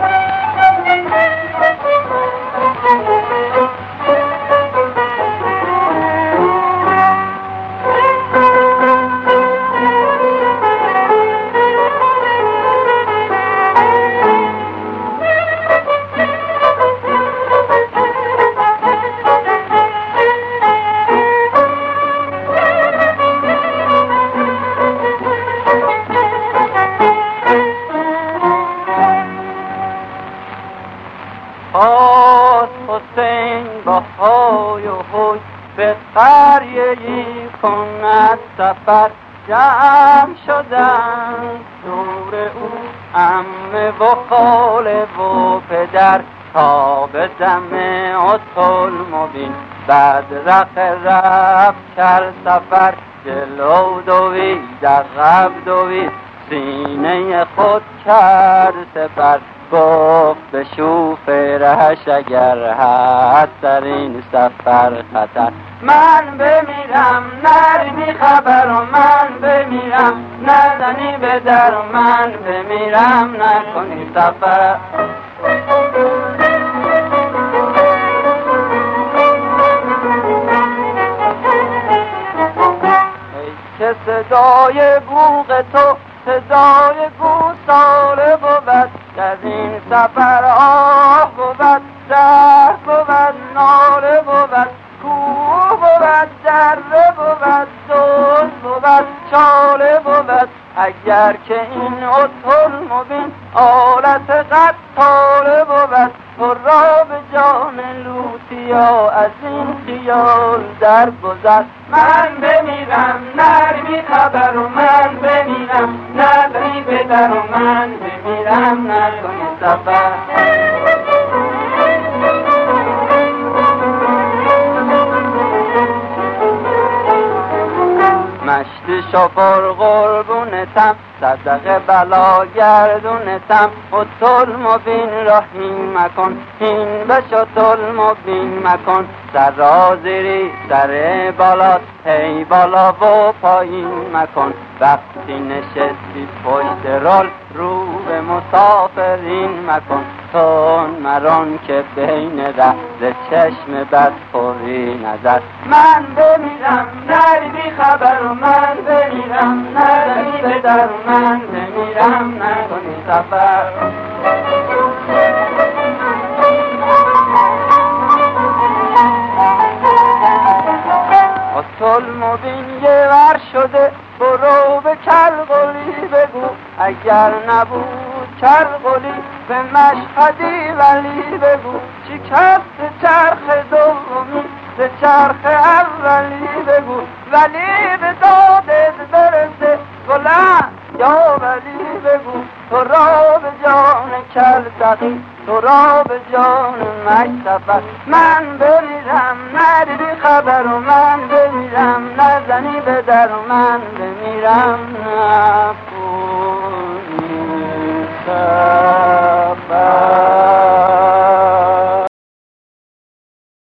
حسین با های و هوی به قریه‌ای کند سفر، جمع شدند دور او عمه و خاله و پدر، تا به دم اتلمبین بدرق رفت کرد سفر. جلو دوید عقب دوید سینه خود کرد سپر، گفت به شوف رهش اگر هست در این سفر خطر. من بمیرم نرمی خبر و من بمیرم نزنی به در و من بمیرم نکنی سفر. ای که صدای بوق تو صدای گوساله بود، در این سفر آه بود، درد بود، ناله بود، کوه بود، دره بود، دوز بود، چاله بود. اگر که این اتلمبین آلت قتاله بود، تو را به جان لوطیا از این خیال در گذر. من بمیرم نرمی خبر و من بمیرم نزنی به در و من بمیرم نکنی سفر. مشتی شفر قربونتم صدق بلا گردونتم، اتلمبین را هین مکن هین بش اتلمبین مکن. سر را زیری سر بالا هی بالا و پایین مکن. وقتی نشستی پشت رول رو به مسافرین مکن. تون مران که بین ره ز چشم بد خوری نظر. من بمیرم نرمی خبر و من بمیرم نزنی به در من بمیرم نکنی سفر. اتلمبین یه ور شده برو به کرغلی بگو، اگر نبود کرغلی به مشهدی ولی بگو. شکست چرخ دومی به چرخ اولی بگو، ولی به دادت برسه بلند یا ولی بگو. تو را به جان کلتقی تو را به جان مکتفر. من بمیرم ندیدی خبر و من بمیرم نزنی به در و من بمیرم.